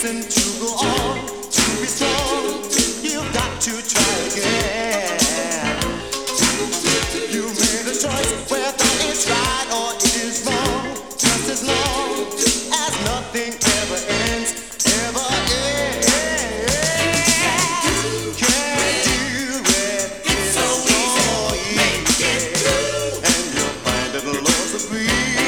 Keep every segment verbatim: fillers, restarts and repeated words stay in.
reason to go on, to be strong. You've got to try again. You made a choice whether it's right or it is wrong. Just as long as nothing ever ends, ever ends. Can't do it. It's so easy. Make it through, and you'll find that the laws agree.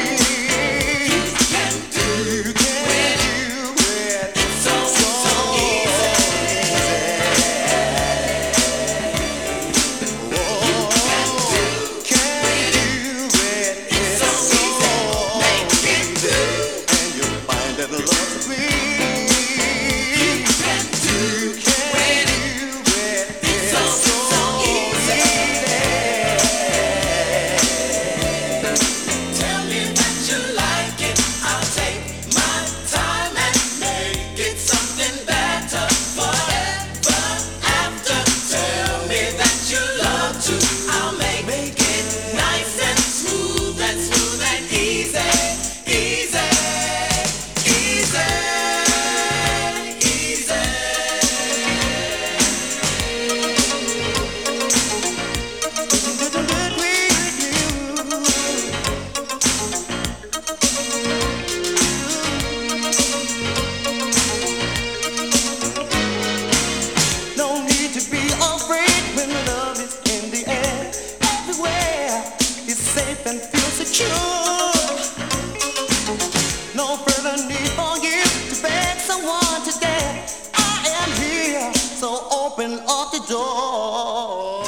And feel secure. No further need for you to beg someone today. I am here, so open up the door.